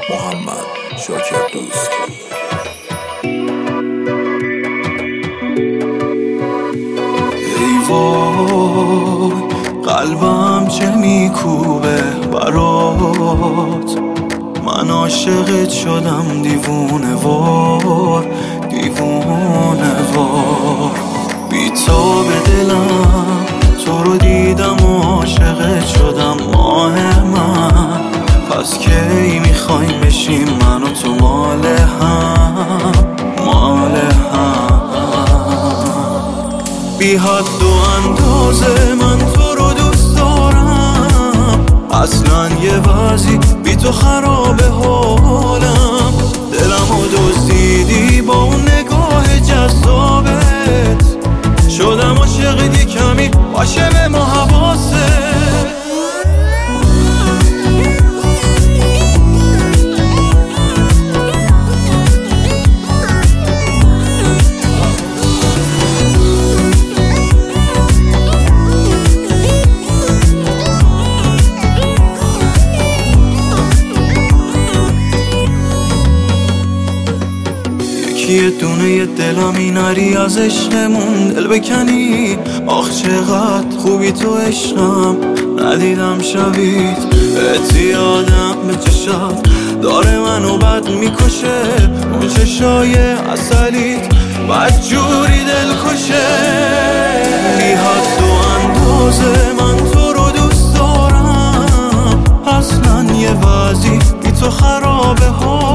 محمد شاکر دوست. ای وای قلبم چه میکوبه برات، من عاشقت شدم دیوونه وار دیوونه وار. بی تو به دلم تو رو دیدم و عاشقت شدم ماه من. پس کی میخوایم بشیم من و تو مال هم مال هم. بی حد و اندازه من تو رو دوست دارم، اصلا یه وضعی بی تو خرابه حالم. دلم رو دزدیدی با اون نگاه جذابت، شدم عاشق دی کمی باشه به ما حواست. یه دونه یه دلم اینری از عشقمون دل بکنی. آخ چقدر خوبی تو عشقم، ندیدم شبیت اعتیادم به چشات داره منو بد میکشه. اون چشای اصلیت بد جوری دل کشه. بی حد و اندازه من تو رو دوست دارم، اصلا یه وضعی بی تو خرابه ها.